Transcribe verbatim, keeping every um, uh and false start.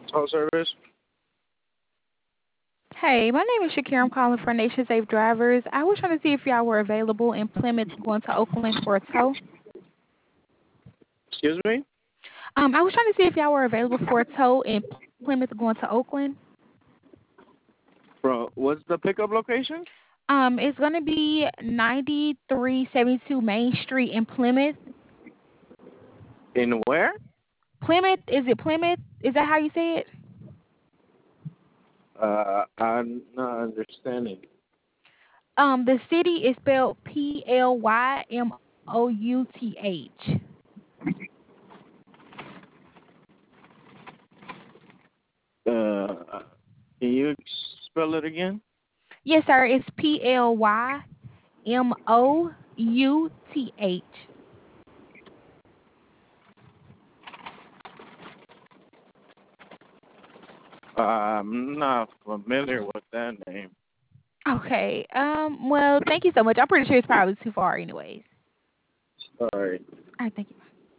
Tow service. Hey, my name is Shakira. I'm calling for Nation Safe Drivers. I was trying to see if y'all were available in Plymouth going to Oakland for a tow. Excuse me. Um, I was trying to see if y'all were available for a tow in Plymouth going to Oakland. Bro, what's the pickup location? Um, it's gonna be ninety-three seventy-two Main Street in Plymouth. In where? Plymouth, is it Plymouth? Is that how you say it? Uh, I'm not understanding. Um, the city is spelled P L Y M O U T H. Uh, can you spell it again? Yes, sir. It's P L Y M O U T H. Uh, I'm not familiar with that name. Okay. Um. Well, thank you so much. I'm pretty sure it's probably too far, anyways. Sorry. All right. Thank you.